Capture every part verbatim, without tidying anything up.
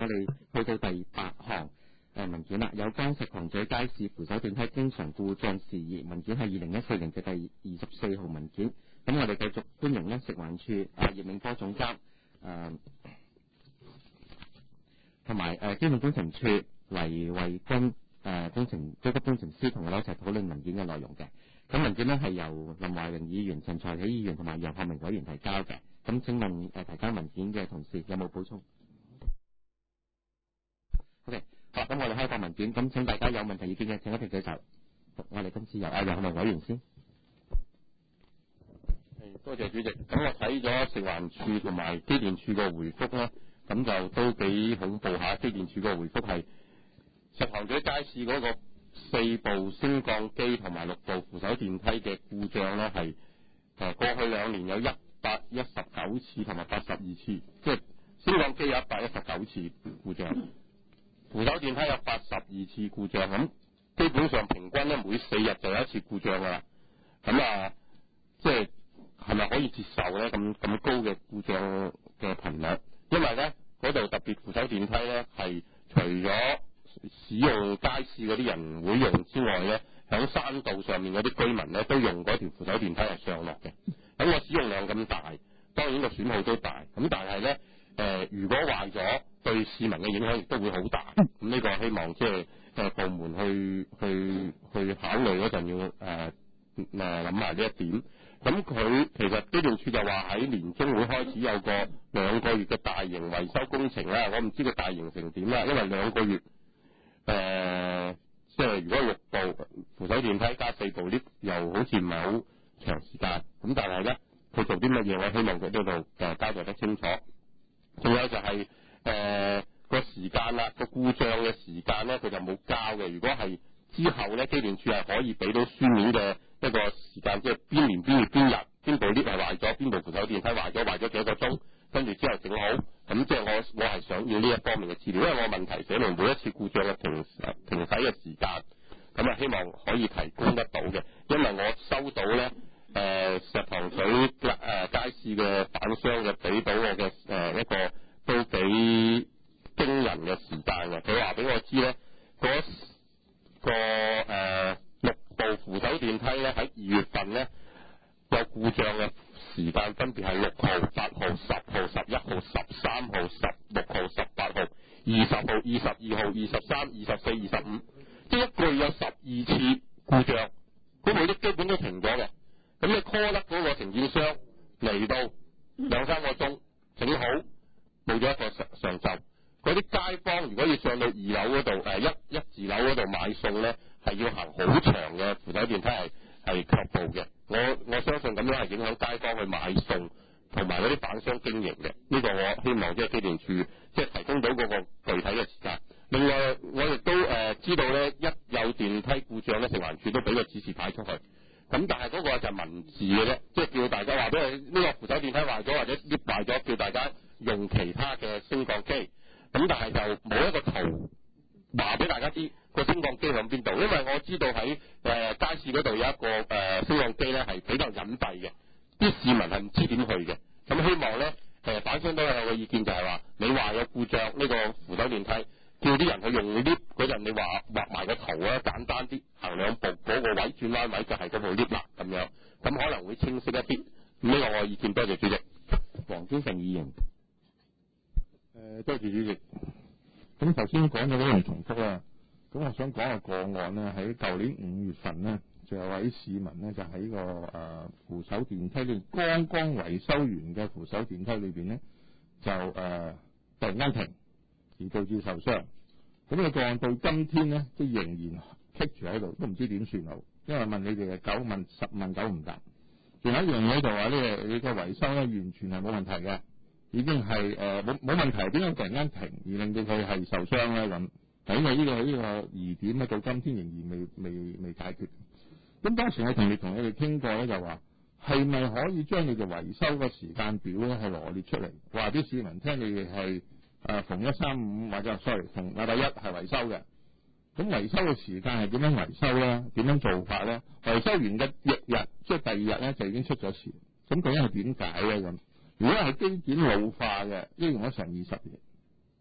我哋去到第八項誒文件啦，有關石塘咀街市扶手電梯經常故障事宜文件係二零一四年嘅第二十四號文件。咁我哋繼續歡迎咧食環署啊葉永科總監誒同埋誒基本工程處黎慧君誒工程高級工程師同我哋一齊討論文件嘅內容嘅。咁文件呢係由林華榮議員、陳才喜議員同埋楊學明委員提交嘅。咁請問誒提交文件嘅同事有冇補充 ？OK， 好，咁我哋開放文件，咁請大家有問題意見嘅請一併舉手。我哋今次由阿楊學明委員先。 多謝主席。咁我睇咗食環署同埋機電署個回覆咧，咁就都幾恐怖下。機電署個回覆係石塘咀街市嗰個四部升降機同埋六部扶手電梯嘅故障咧，係誒過去兩年有一百一十九次同埋八十二次，即係升降機有一百一十九次故障，扶手電梯有八十二次故障。咁基本上平均咧每四日就有一次故障噶啦。咁啊，即係係咪可以接受咧？咁咁高嘅故障嘅頻率，因為咧嗰度特別扶手電梯咧係除咗使用街市嗰啲人會用之外咧，響山道上面嗰啲居民咧都用嗰條扶手電梯係上落嘅。咁個使用量咁大，當然個損耗都大。咁但係咧誒，如果壞咗，對市民嘅影響亦都會好大。咁呢個希望即係誒部門去去去考慮嗰陣要誒誒諗埋呢一點。咁佢其實機電署就話喺年中會開始有個兩個月嘅大型維修工程啦。我唔知佢大型成點啦，因為兩個月誒、呃，即係如果六部扶手電梯加四部 lift，又好似唔係好長時間。咁但係咧，佢做啲乜嘢？我希望佢呢度誒交代得清楚。仲有就係誒個時間啦，個故障嘅時間咧，佢就冇交嘅。如果係之後咧，機電署係可以俾到書面嘅一個時間，即係邊年邊月邊日邊部 lift 係壞咗，邊部扶手電梯壞咗，壞咗幾個鐘，跟住之後整好。咁即係我我係想要呢一方面嘅資料，因為我問題寫明每一次故障嘅停停駛嘅時間，咁啊希望可以提供得到嘅。因為我收到咧誒、呃、石塘咀誒街市嘅反商嘅俾到我嘅誒、呃、一個都幾驚人嘅時間嘅。佢話俾我知咧嗰個誒、呃、六部扶手電梯咧喺二月份咧有故障嘅時間分別係六號、八號、十號、十一號、十三號、十六號、十八號、二十號、二十二號、二十三、二十四、二十五，即係一個月有十二次故障，咁每啲基本都停咗嘅。咁你 call 得嗰個承建商嚟到兩三個鐘整好，冇咗一個上上晝。嗰啲街坊如果要上到二樓嗰度誒一一二樓嗰度買餸咧，係要行好長嘅扶手電梯係係腳步嘅。我我相信咁樣係影響街坊去買餸同埋嗰啲販商經營嘅。呢、這個我希望即係機電署即係提供到嗰個具體嘅時間。另外我亦都誒、呃、知道咧，一有電梯故障咧，食環署都俾個指示牌出去。咁但係嗰個就係文字嘅啫，即係叫大家話俾佢呢個扶手電梯壞咗或者 lift 壞咗，叫大家用其他嘅升降機。咁但係就冇一個圖話俾大家知個升降機響邊度，因為我知道喺誒、呃、街市嗰度有一個誒、呃、升降機咧係比較隱蔽嘅，啲市民係唔知點去嘅。咁希望咧誒反商都有個意見就係話，你話有故障呢個扶手電梯，叫啲人去用 lift 嗰陣，你話畫埋個圖啊，簡單啲，行兩步嗰個位轉彎位就係嗰部 lift 啦咁樣，咁可能會清晰一啲。咁呢個我嘅意見，多謝主席。 黃堅成議員。 誒，多謝主席。咁頭先講咗嗰樣重複啦，咁我想講個個案咧，喺舊年五月份咧，就有位市民咧就喺個誒、呃、扶手電梯裏剛剛維修完嘅扶手電梯裏邊咧，就誒、呃、突然間停，而導致受傷。咁個個案到今天咧，都仍然棘住喺度，都唔知點算好。因為問你哋嘅九問十問九唔答。仲有一樣嘢就話咧，你個維修咧完全係冇問題嘅。已經係誒冇冇問題，點解突然間停而令到佢係受傷咧咁？係因為呢個呢個疑點咧，到今天仍然未未未解決。咁當時我同你同你哋傾過咧，就話係咪可以將你嘅維修嘅時間表咧係羅列出嚟，話啲市民聽你哋係誒逢一三五或者 sorry 逢禮拜一係維修嘅。咁維修嘅時間係點樣維修咧？點樣做法咧？維修完嘅翌日即係第二日咧就已經出咗事。咁究竟係點解咧咁？如果係機件老化嘅，應用咗成二十年，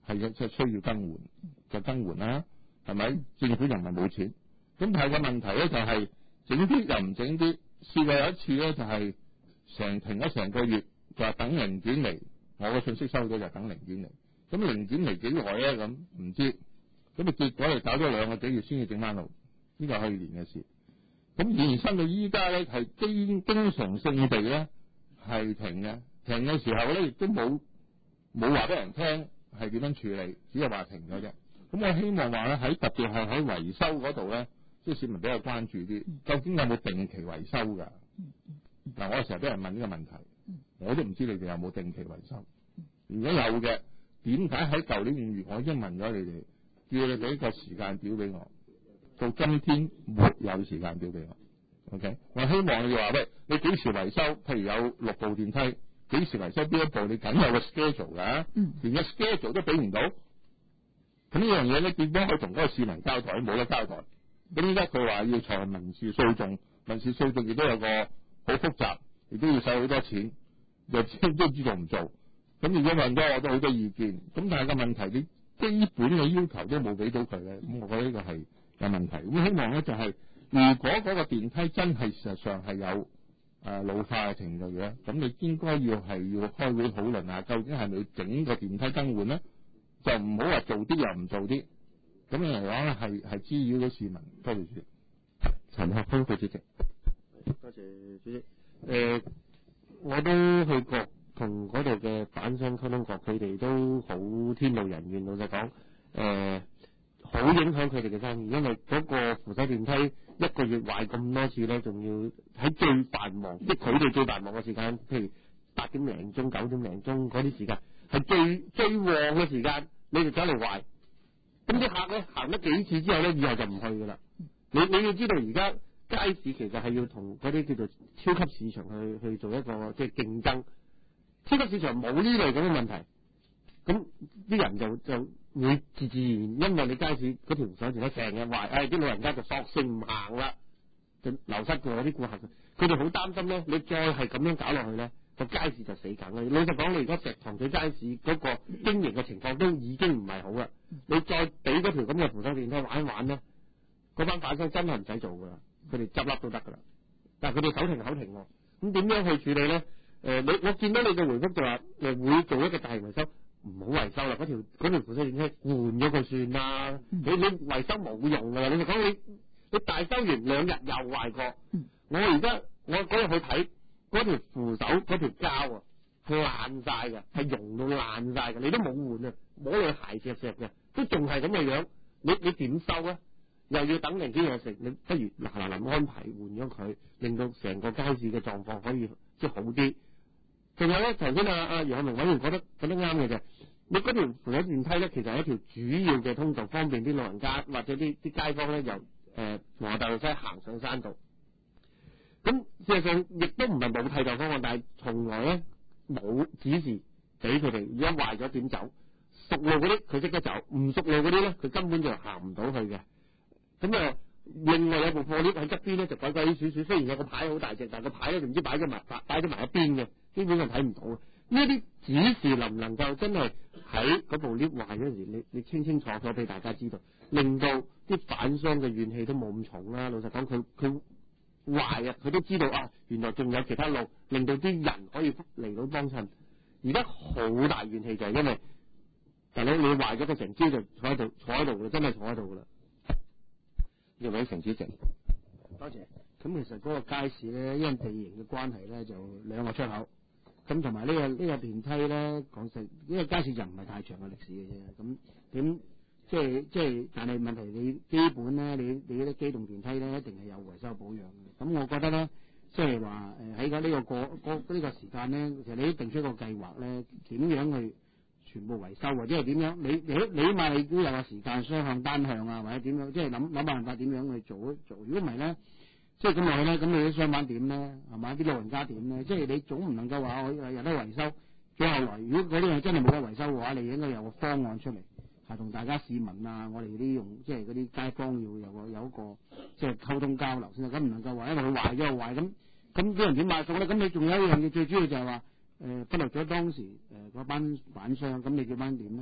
係即係需要更換就更換啦，係咪？政府又唔係冇錢，咁但係個問題咧就係整啲又唔整啲，試過有一次咧就係成停咗成個月，就話等零件嚟，我嘅信息收到就等零件嚟，咁零件嚟幾耐咧咁唔知，咁啊結果就搞咗兩個幾月先至整翻好，呢個係去年嘅事。咁延伸到依家咧係經經常性地咧係停嘅，停嘅時候咧亦都冇冇話俾人聽係點樣處理，只係話停咗啫。咁我希望話咧喺特別係喺維修嗰度咧，即係市民比較關注啲，究竟有冇定期維修㗎？嗱，我成日俾人問呢個問題，我都唔知你哋有冇定期維修。如果有嘅，點解喺舊年五月我已經問咗你哋，叫你俾個時間表俾我？到今天沒有時間表俾我 ，OK？我希望你話喂，你幾時維修？譬如有六部電梯，幾時維修邊一部？你梗有個 schedule 㗎，連個 schedule 都俾唔到，咁呢樣嘢咧點樣可以同嗰個市民交代？冇得交代。咁依家佢話要裁民事訴訟，民事訴訟亦都有個好複雜，亦都要使好多錢，又都唔知做唔做。咁如果問咗我都好多意見，咁但係個問題，你基本嘅要求都冇俾到佢咧，咁我覺得呢個係有問題。咁希望咧就係、是，如果嗰個電梯真係事實上係有誒、呃、老化嘅程度嘅，咁你應該要係要開會討論下，究竟係咪要整個電梯更換咧？就唔好話做啲又唔做啲，咁樣嚟講咧係係滋擾咗市民。多謝主席。 陳學鋒副主席。 多謝主席。誒、呃，我都去過同嗰度嘅板商溝通過，佢哋都好天怒人怨。老實講，誒、呃，好影響佢哋嘅生意，因為嗰個扶手電梯一個月壞咁多次咧，仲要喺最繁忙，即係佢哋最繁忙嘅時間，譬如八點零鐘、九點零鐘嗰啲時間，係最最旺嘅時間，你哋走嚟壞，咁啲客咧行得幾次之後咧，以後就唔去噶啦。你你要知道，而家街市其實係要同嗰啲叫做超級市場去去做一個即係競爭。超級市場冇呢類咁嘅問題，咁啲人就就會自自然，因為你街市嗰條上條成日壞，誒啲老人家就索性唔行啦，就流失過啲顧客。佢哋好擔心咧，你再係咁樣搞落去咧，個街市就死梗啦。老實講，你而家石塘咀街市嗰個經營嘅情況都已經唔係好啦，你再俾嗰條咁嘅扶手電梯玩一玩咧，嗰班板商真係唔使做噶啦，佢哋執笠都得噶啦。但係佢哋手停口停喎，咁點樣去處理咧？誒、呃，你我見到你嘅回覆就話誒會做一個大型維修，唔好維修啦，嗰條嗰條扶手電梯換咗佢算啦。你你維修冇用噶啦，你就講你你大修完兩日又壞過。我而家我嗰日去睇嗰條扶手嗰條膠啊，係爛晒嘅，係溶到爛晒嘅，你都冇換啊，摸你鞋石石嘅，都仲係咁嘅樣，你你點收啊？又要等零幾日食，你不如嗱嗱臨安排換咗佢，令到成個街市嘅狀況可以即係好啲。仲有咧，頭先啊啊楊學明委員覺得覺得啱嘅就係，你嗰條扶手電梯咧，其實係一條主要嘅通道，方便啲老人家或者啲啲街坊咧由誒黃河大道西行上山道。咁事實上亦都唔係冇替代方案，但係從來咧冇指示俾佢哋，而家壞咗點走。熟路嗰啲佢識得走，唔熟路嗰啲咧佢根本就行唔到去嘅。咁啊，另外有部貨 lift 喺側邊咧就鬼鬼祟祟，雖然有個牌好大隻，但係個牌咧就唔知擺咗埋擺咗埋一邊嘅，基本上睇唔到。呢啲指示能唔能夠真係喺嗰部 lift 壞嗰陣時，你你清清楚楚俾大家知道，令到啲反商嘅怨氣都冇咁重啦。老實講，佢佢壞啊，佢都知道啊，原來仲有其他路，令到啲人可以嚟到幫襯。而家好大怨氣就係因為大佬你壞咗個成朝就坐喺度坐喺度嘅，真係坐喺度噶啦。呢位陳主席， 多謝。咁其實嗰個街市咧，因為地形嘅關係咧，就兩個出口。咁同埋呢個呢、呢個電梯咧，講實，呢個街市就唔係太長嘅歷史嘅啫。咁點即係即係，但係問題你基本咧，你你啲機動電梯咧，一定係有維修保養嘅。咁我覺得咧，即係話誒喺個呢個過過呢個時間咧，其實你都定出一個計劃咧，點樣去全部維修或者係點樣？你你你起碼你都有個時間雙向單向啊，或者點樣？即係諗諗辦法點樣去做一做？如果唔係咧，即係咁落去咧，咁你啲商販點咧？係嘛？啲老人家點咧？即係你總唔能夠話我有得維修，最後來如果嗰啲係真係冇得維修嘅話，你應該有個方案出嚟，係同大家市民啊，我哋啲用即係嗰啲街坊要有個有一個即係溝通交流先得。咁唔能夠話因為佢壞咗就壞，咁咁啲人點買餸咧？咁你仲有一樣嘢最主要就係話。誒，忽略咗當時誒嗰、呃、班板商，咁你叫班點咧？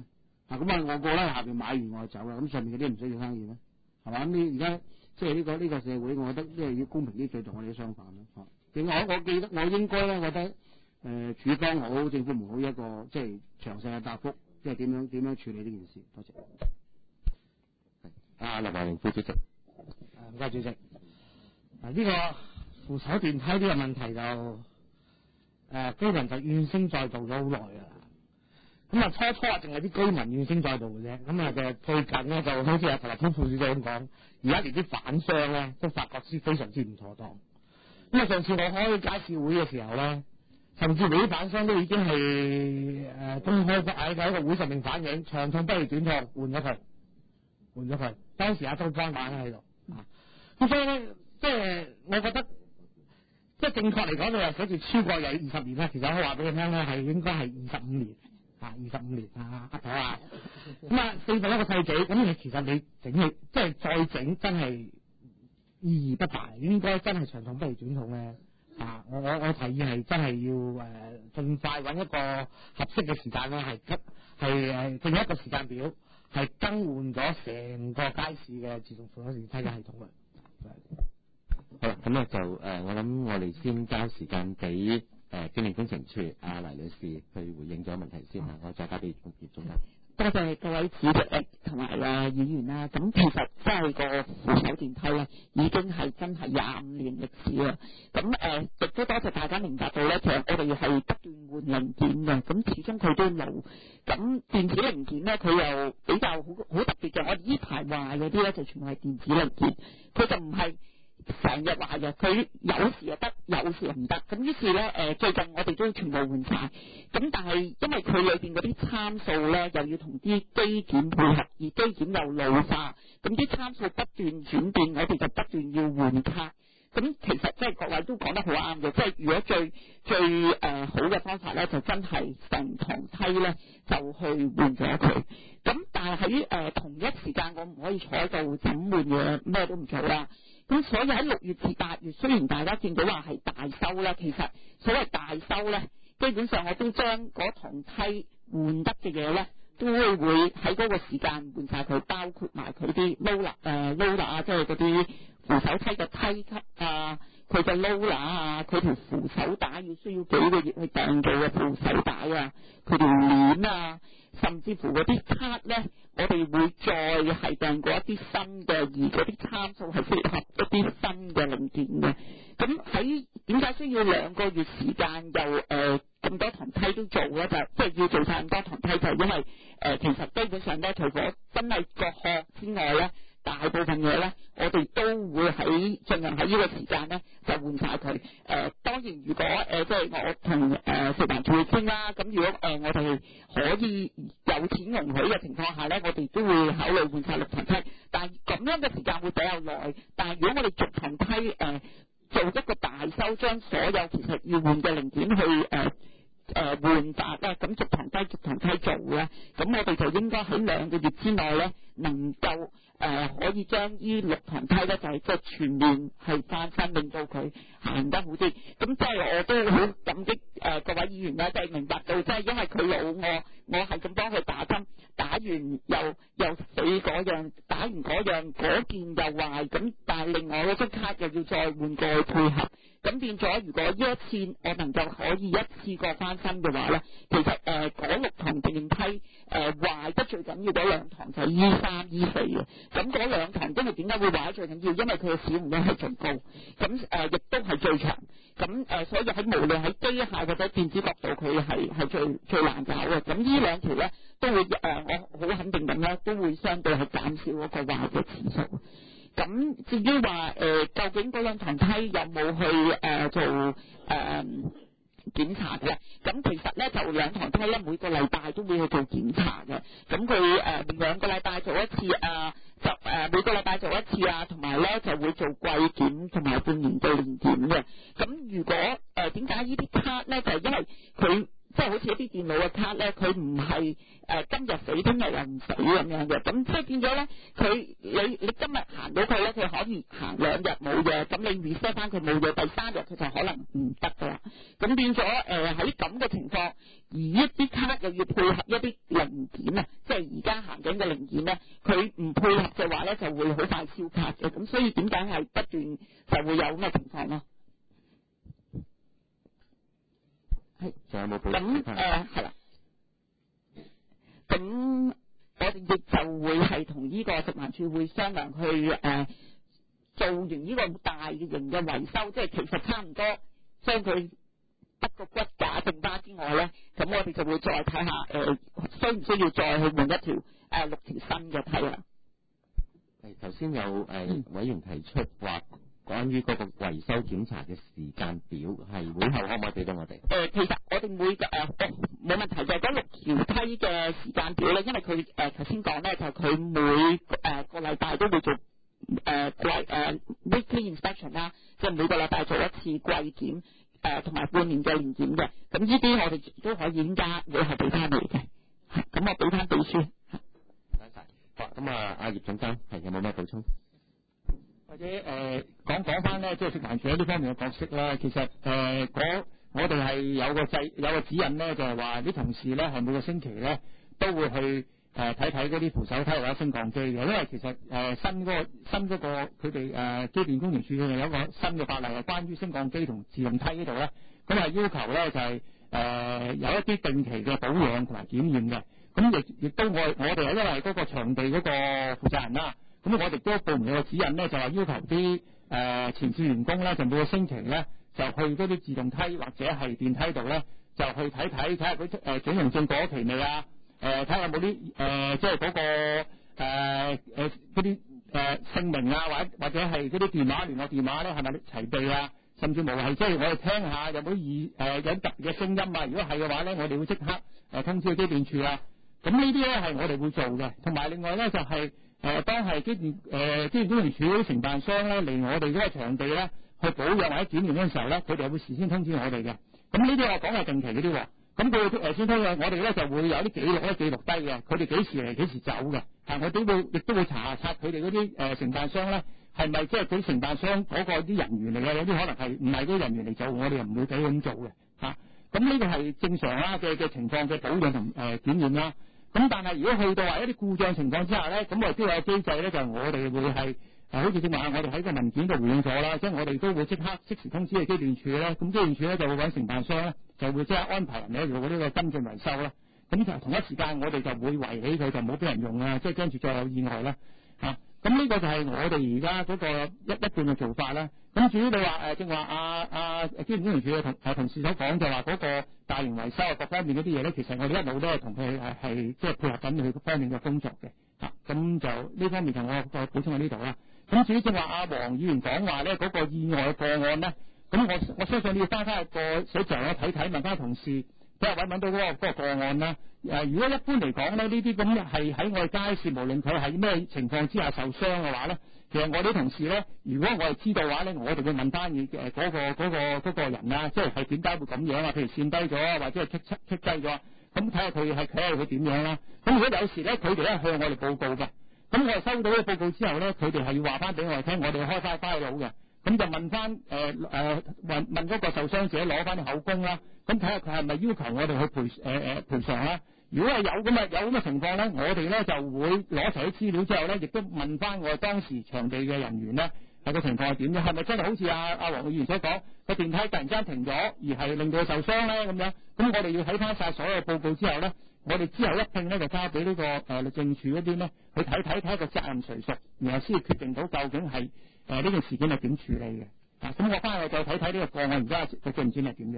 啊咁啊我過咧下邊買完我就走啦，咁上面嗰啲唔使做生意咩？係嘛？咁你而家即係呢個呢、呢個社會，我覺得即係要公平啲對待我哋都相反啦。嚇、啊，我我記得我應該咧覺得誒、呃、處方好，政府唔好一個即係詳細嘅答覆，即係點樣點樣處理呢件事。多謝。 阿林華榮副主席。 唔該主席。嗱、這、呢個扶手電梯呢個問題就誒、呃、居民就怨聲載道咗好耐㗎啦。咁啊初初啊淨係啲居民怨聲載道嘅啫，咁啊嘅最近咧就好似阿陳立峰副主席咁講，而家連啲販商咧都發覺之非常之唔妥當。咁啊上次我開街市會嘅時候咧，甚至乎啲販商都已經係誒、呃、公開喺喺個會上面反映，長痛不如短痛，換咗佢，換咗佢。當時阿周江板喺度啊，咁所以咧即係我覺得即係正確嚟講，你話寫住超過有二十年咧，其實我可以話俾你聽咧，係應該係二十五年。啊，二十五年啊，阿婆啊，咁啊四分一個世紀，咁你其實你整起即係再整，真係意義不大，應該真係長痛不如短痛咧。啊，我我我提議係真係要誒盡快揾一個合適嘅時間咧，係急係誒定一個時間表，係更換咗成個街市嘅自動扶手電梯嘅系統嘅。 好啦，咁咧就誒、呃，我諗我哋先交時間俾。誒機電工程處阿黎女士去回應咗問題先嚇，我再交俾葉總監。 多謝各位主席同埋啊議員啦。咁其實真係個扶手電梯咧，已經係真係廿五年歷史啦。咁誒亦都多謝大家明白到咧，其實我哋係不斷換零件嘅，咁始終佢都老。咁電子零件咧，佢又比較好好特別嘅。我哋呢排壞嗰啲咧，就全部係電子零件，佢就唔係成日壞嘅，佢有時又得，有時又唔得。咁於是咧，誒、呃、最近我哋都全部換晒。咁但係因為佢裏邊嗰啲參數咧，又要同啲機件配合，而機件又老化，咁啲參數不斷轉變，我哋就不斷要換卡。咁其實即係各位都講得好啱嘅，即係如果最最誒、呃、好嘅方法咧，就真係成堂梯咧就去換咗佢。咁但係喺誒同一時間，我唔可以坐喺度整換嘢，咩都唔做啦。咁所以喺六月至八月，雖然大家見到話係大修咧，其實所謂大修咧，基本上我都將嗰堂梯換得嘅嘢咧，都會會喺嗰個時間換晒佢，包括埋佢啲 loader 誒 loader 啊，即係嗰啲扶手梯嘅梯級啊，佢嘅 loader 啊，佢條扶手帶要需要幾個月去訂做嘅扶手帶啊，佢條鏈啊，甚至乎嗰啲卡咧，我哋會再係訂過一啲新嘅，而嗰啲參數係適合一啲新嘅零件嘅。咁喺點解需要兩個月時間又誒咁、呃、多堂梯都做咧？就即係要做晒咁多堂梯，就係因為誒、呃、其實基本上咧，除咗真係個殼之外咧，大部分嘢咧，我哋都會喺盡量喺呢個時間咧就換晒佢。誒、呃、當然，如果誒、呃、即係我同誒食環署傾啦，咁如果誒、呃、我哋可以有錢容許嘅情況下咧，我哋都會考慮換晒六堂梯。但係咁樣嘅時間會比較耐。但係如果我哋逐堂梯誒、呃、做一個大修，將所有其實要換嘅零件去誒。呃誒換法咧，咁逐堂梯逐堂梯做咧，咁我哋就應該喺兩個月之內咧，能夠誒、呃、可以將呢六堂梯咧就係即係全面係翻新，令到佢行得好啲。咁即係我都好感激誒、呃、各位議員咧，即係明白到，即係因為佢老我，我係咁幫佢打針，打完又又死嗰樣，打完嗰樣嗰件又壞，咁但係另外嗰張卡又要再換過去配合。咁變咗，如果呢一次我能夠可以一次過翻新嘅話咧，其實誒嗰、呃、六堂電梯誒、呃、壞得最緊要嗰兩堂就係 E 三 E 四嘅。咁嗰兩堂因為點解會壞得最緊要？因為佢嘅使用率係最高，咁誒亦都係最長。咁誒、呃，所以喺無論喺機械或者電子角度，佢係係最最難搞嘅。咁呢兩條咧都會誒、呃，我好肯定咁咧，都會相對係減少嗰個壞嘅次數。咁至於話誒、呃，究竟嗰兩堂梯有冇去誒、呃、做誒、呃、檢查嘅？咁其實咧就兩堂梯咧每個禮拜都會去做檢查嘅。咁佢誒兩個禮拜做一次啊，就誒、呃、每個禮拜做一次啊，同埋咧就會做季檢同埋半年對年檢嘅。咁如果誒點解呢啲卡咧就係、是、因為佢。即係好似一啲電腦嘅卡咧，佢唔係誒誒今日死聽日又唔死咁樣嘅，咁即係變咗咧，佢你你今日行到佢咧，佢可以行兩日冇嘢，咁你 reset 翻佢冇嘢，第三日佢就可能唔得噶啦。咁變咗誒喺咁嘅情況，而一啲卡又要配合一啲零件啊，即係而家行緊嘅零件咧，佢唔配合嘅話咧，就會好快燒卡嘅。咁所以點解係不斷就會有咁嘅情況咯？係， 仲有冇補咁誒係啦。咁我哋亦就會係同呢個食環署會商量去誒、呃、做完呢個大型嘅維修，即係其實差唔多將佢得個骨架剩巴之外咧，咁我哋就會再睇下誒需唔需要再去換一條誒、呃、六條新嘅梯啦。 係頭先有誒、呃、委員提出話。關於嗰個維修檢查嘅時間表，係會後可唔可以俾到我哋？誒、 呃，其實我哋每誒冇問題，就係嗰六條梯嘅時間表咧，因為佢誒頭先講咧，就係、是、佢每誒、呃、個禮拜都會做誒季誒 weekly inspection 啦，即係每個禮拜做一次季檢誒，同、呃、埋半年嘅年檢嘅。咁呢啲我哋都可以依家會係俾翻你嘅。咁我俾翻秘書。 唔該晒。好，咁啊，阿葉總監係有冇咩補充？ 或者誒、呃、講講翻咧，即係食環署喺呢方面嘅角色啦。其實誒、呃、我哋係有個制有個指引咧，就係話啲同事咧係每個星期咧都會去誒睇睇嗰啲扶手梯或者升降機嘅，因為其實誒、呃、新嗰、那個新嗰個佢哋誒機電工程署有一個新嘅法例係關於升降機同自動梯呢度咧，咁係要求咧就係、是、誒、呃、有一啲定期嘅保養同埋檢驗嘅。咁亦亦都我我哋係因為嗰個場地嗰個負責人啦。咁我哋都部門有個指引咧，就係要求啲誒、呃、前線員工咧，就每個星期咧就去嗰啲自動梯或者係電梯度咧，就去睇睇睇下佢誒警用證過咗期未啊？誒睇下有冇啲誒即係嗰個誒誒嗰啲誒姓名啊，或者或者係嗰啲電話聯絡電話咧係咪齊備啊？甚至無係即係我哋聽下有冇異誒有特別嘅聲音啊？如果係嘅話咧，我哋會即刻誒、呃、通知機電處啊。咁呢啲咧係我哋會做嘅，同埋另外咧就係、是。誒、呃，當係機電誒機電工程署嗰啲承辦商咧嚟我哋嗰個場地咧去保養或者檢驗嗰陣時候咧，佢哋係會事先通知我哋嘅。咁呢啲我講係定期嗰啲喎。咁佢誒先通知我哋咧就會有啲記錄咧記錄低嘅，佢哋幾時嚟幾時走嘅。啊，我哋會亦都會查查佢哋嗰啲誒承辦商咧係咪即係佢承辦商嗰個啲人員嚟嘅？有啲可能係唔係嗰啲人員嚟做，我哋又唔會俾佢咁做嘅。嚇，咁呢個係正常啦嘅嘅情況嘅保養同誒檢驗啦。咁但係如果去到話一啲故障情況之下咧，咁我哋都有機制咧，就係、是、我哋會係誒，好似正話我哋喺個文件度回應咗啦，即係我哋都會即刻即時通知嘅機電處咧，咁機電處咧就會揾承辦商咧，就會即刻安排人嚟做呢個跟進維修啦。咁就同一時間我哋就會圍起佢，就唔好俾人用啊，即係跟住再有意外啦嚇。咁呢個就係我哋而家嗰個一一半嘅做法啦。咁至於你話誒，正話阿阿機電工程署嘅同誒同事所講就話嗰個大型維修啊各方面嗰啲嘢咧，其實我哋一路都係同佢係係即係配合緊佢方面嘅工作嘅嚇。咁就呢方面就我再補充喺呢度啦。咁至於正話阿黃議員講話咧嗰個意外嘅個案咧，咁我我相信你要翻返去個水場咧睇睇，問翻同事睇下揾唔揾到嗰個嗰個個案啦。誒，如果一般嚟講咧，呢啲咁係喺我哋街市，無論佢係咩情況之下受傷嘅話咧，其實我哋同事咧，如果我哋知道嘅話咧，我哋會問翻誒嗰個嗰、嗰個嗰、嗰個人啊，即係係點解會咁樣啊？譬如跣低咗，或者係棘棘低咗，咁睇下佢係睇下佢點樣啦。咁如果有時咧，佢哋咧向我哋報告嘅，咁我哋收到呢個報告之後咧，佢哋係要話翻俾我哋聽，我哋開翻 file 嘅，咁就問翻誒誒問問嗰個受傷者攞翻啲口供啦，咁睇下佢係咪要求我哋去賠誒誒賠償啦。如果係有咁嘅有咁嘅情況咧，我哋咧就會攞齊啲資料之後咧，亦都問翻我哋當時場地嘅人員咧，係個情況係點嘅？係咪真係好似阿阿黃議員所講，個電梯突然間停咗，而係令到佢受傷咧咁樣？咁我哋要睇翻晒所有報告之後咧，我哋之後一拼咧就交俾呢個誒律政處嗰邊咧去睇睇睇下個責任誰屬，然後先決定到究竟係誒呢件事件係點處理嘅。啊，咁我翻去再睇睇呢個個案而家嘅進展係點樣？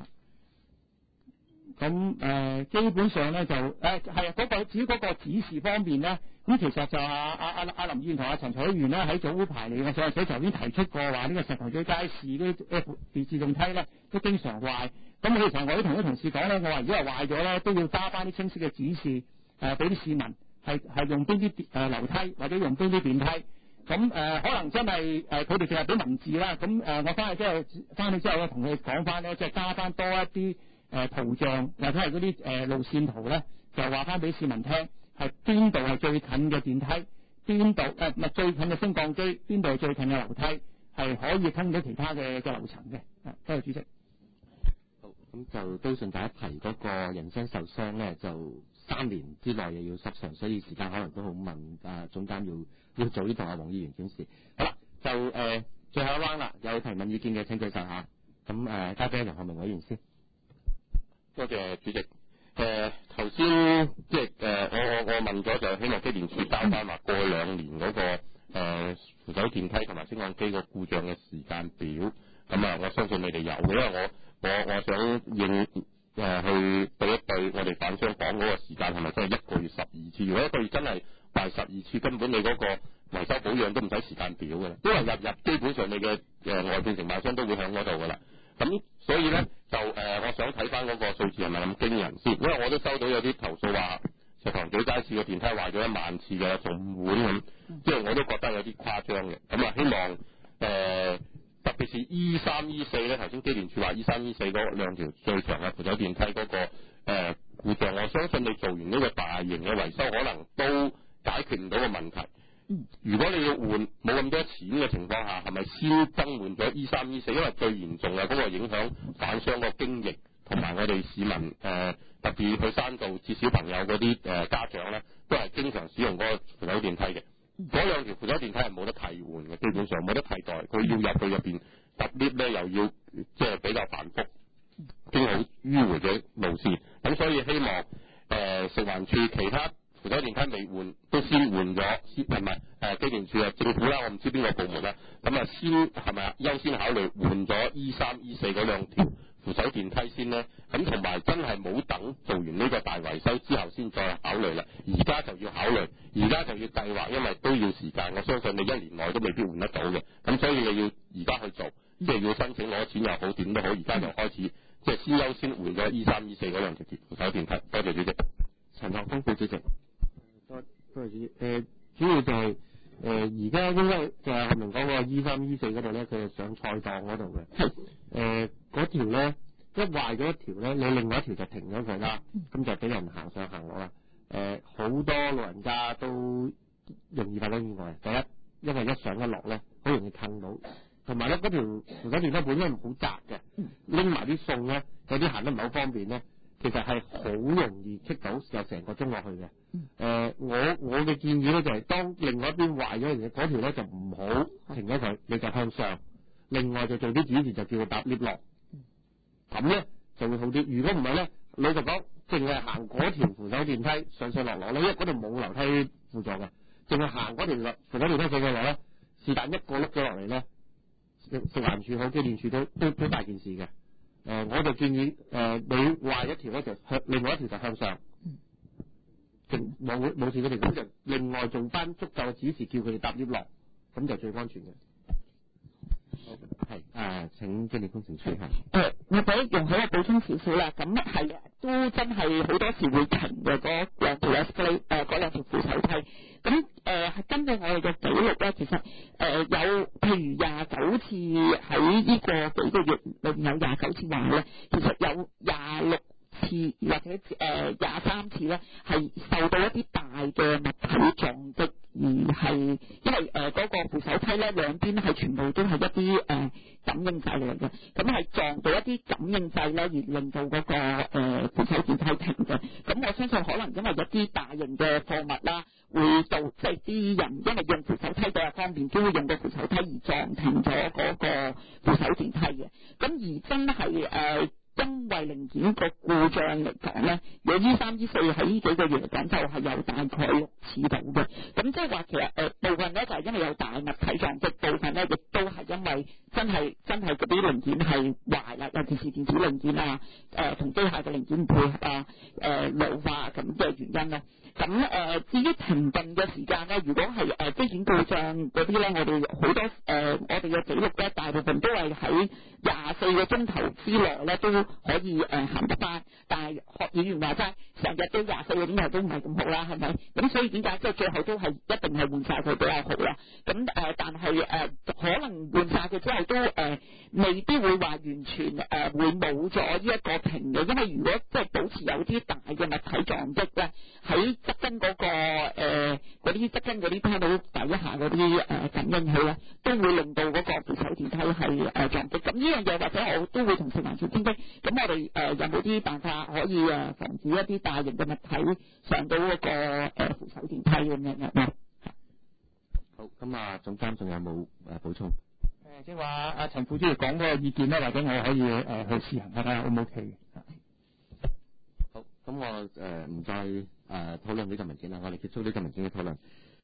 咁誒、呃、基本上咧就誒係啊嗰個至於嗰個指示方面咧，咁其實就阿阿阿阿林議員同阿陳彩議員咧喺早排嚟嘅上水頭已經提出過話呢個石塘咀街市嗰啲誒自動梯咧都經常壞。咁其實我都同啲同事講咧，我話如果係壞咗咧，都要加翻啲清晰嘅指示誒俾啲市民係係用邊啲誒樓梯或者用邊啲電梯。咁誒、呃、可能真係誒佢哋淨係俾文字啦。咁誒、呃、我翻去之後翻去之後咧，同佢講翻咧，即係加翻多一啲。誒、呃、圖像或者係嗰啲誒路線圖咧， 就話翻俾市民聽，係邊度係最近嘅電梯，邊度誒唔係最近嘅升降機，邊度係最近嘅樓梯，係可以通到其他嘅嘅樓層嘅。多謝主席。 好，咁就都順帶一提嗰個人身受傷咧，就三年之內又要索償，所以時間可能都好問啊，總監要要早啲同阿黃議員檢視。好啦，就誒、呃、最後一 round 啦，有提問意見嘅請舉手下。咁誒交俾楊學明委員先。 多謝主席。誒頭先即係誒、呃、我我我問咗就希望機電署交翻話過兩年嗰、那個誒、呃、扶手電梯同埋升降機個故障嘅時間表。咁啊，我相信你哋有嘅，因為我我我想應誒、呃、去對一對我哋反商講嗰個時間係咪真係一個月十二次？如果一個月真係壞十二次，根本你嗰個維修保養都唔使時間表嘅，因為日日基本上你嘅誒、呃、外判承辦商都會響嗰度㗎啦。咁所以咧就誒、呃，我想睇翻嗰個數字係咪咁驚人先？因為我都收到有啲投訴話石塘咀街市嘅電梯壞咗一萬次嘅，仲唔換咁，即係我都覺得有啲誇張嘅。咁啊，希望誒。呃特別是 E 三 E 四咧，頭先機電署話 E 三 E 四嗰兩條最長嘅扶手電梯嗰、那個誒、呃、故障，我相信你做完呢個大型嘅維修，可能都解決唔到個問題。如果你要換冇咁多錢嘅情況下，係咪先更換咗 E 三 E 四？因為最嚴重嘅嗰個影響反商個經營，同埋我哋市民誒、呃、特別去山道接小朋友嗰啲誒家長咧，都係經常使用嗰個扶手電梯嘅。嗰兩條扶手電梯係冇得替換嘅，基本上冇得替代。佢要入去入邊搭 lift 咧，又要即係比較繁複，經好迂迴嘅路線。咁所以希望誒、呃、食環署其他扶手電梯未換，都先換咗，先係咪誒機電署啊政府啦？我唔知邊個部門啦。咁啊先係咪啊優先考慮換咗 E 三 E 四嗰兩條扶手電梯先呢？咁同埋真係冇等做完呢個大維修之後先再考慮啦。而家就要考慮，而家就要計劃，因為都要時間。我相信你一年內都未必換得到嘅。咁所以你要而家去做，即係要申請攞錢又好，點都好，而家就開始即係先優先換咗 E 三 E 四嗰兩條扶手電梯。多謝主席。 陳學鋒副主席。 多多謝主席。誒、呃，主要就係誒而家應該就係學明講個 E 三 E 四嗰度咧，佢係上菜檔嗰度嘅。誒嗰條咧。一壞咗一條咧，你另外一條就停咗佢啦，咁就俾人行上行落啦。誒、呃，好多老人家都容易發生意外。第一，因為一上一落咧，好容易坑到，同埋咧嗰條扶手電梯本身好窄嘅，拎埋啲餸咧，有啲行得唔係好方便咧，其實係好容易棘到，又成個鐘落去嘅。誒、呃，我我嘅建議咧就係、是，當另外一邊壞咗嘅嗰條咧就唔好停咗佢，你就向上，另外就做啲指示，就叫佢搭 lift 落。咁咧就會好啲。如果唔係咧，老實講，淨係行嗰條扶手電梯上上落落咧，因為嗰度冇樓梯輔助嘅，淨係行嗰條扶手電梯上上落咧，是但一個碌咗落嚟咧，食食環署好機電署都都都大件事嘅。誒、呃，我就建議誒、呃，你壞一條咧就向另外一條就向上，冇冇事嗰條咁就另外做翻足夠嘅指示，叫佢哋搭 lift 落，咁就最安全嘅。 係啊，請機電工程署係。 誒，或者容許我補充少少啦。咁係都真係好多時會停嘅嗰兩條 escalator 誒嗰兩條扶手梯。咁誒係根據我哋嘅記錄咧，其實誒、呃、有譬如廿九次喺呢個幾個月裏面有廿九次壞咧，其實有廿六次或者誒廿三次咧係受到一啲大嘅物體撞擊。而係因為誒嗰、呃那個扶手梯咧兩邊係全部都係一啲誒、呃、感應掣嚟嘅，咁係撞到一啲感應掣咧而令到嗰、那個誒、呃、扶手電梯停嘅。咁我相信可能因為一啲大型嘅貨物啦，會導即係啲人因為用扶手梯比較方便，都會用到扶手梯而撞停咗嗰個扶手電梯嘅。咁而真係誒。呃因為零件個故障嚟講咧，有 E 三 E 四喺呢幾個月嚟講就係有大概六次到嘅。咁即係話其實誒、呃、部分咧就係、是、因為有大物體撞擊，部分咧亦都係因為真係真係嗰啲零件係壞啦，尤其是電子零件啊、誒同機械嘅零件唔配合啊、誒、呃、老化咁嘅原因咧。咁誒、呃、至於停頓嘅時間咧，如果係誒機件故障嗰啲咧，我哋好多誒、呃、我哋嘅記錄咧，大部分都係喺廿四個鐘頭之內咧都可以誒、呃、行得翻。但係學議員話齋，成日都廿四個鐘頭都唔係咁好啦，係咪？咁所以點解即係最後都係一定係換晒佢比較好啦？咁誒、呃，但係誒、呃、可能換晒佢之後都誒、呃、未必會話完全誒、呃、會冇咗呢一個屏嘅，因為如果即係保持有啲大嘅物體撞擊咧，喺側跟嗰個誒嗰啲側跟嗰啲聽到底下嗰啲誒感應器咧，都會令到嗰個扶手電梯係誒撞擊。咁呢樣嘢或者我都會同食環署傾傾，咁我哋誒、呃、有冇啲辦法可以誒防止一啲大型嘅物體上到嗰、那個誒、呃、扶手電梯咁樣嘅？ 好，咁啊總監仲有冇誒補充？ 誒即係話阿陳副主席講嗰個意見咧，或者我可以誒、呃、去試行下睇下 O 唔 OK 嘅。 好，咁我誒唔、呃、再誒討論呢個文件啦，我哋結束呢個文件嘅討論。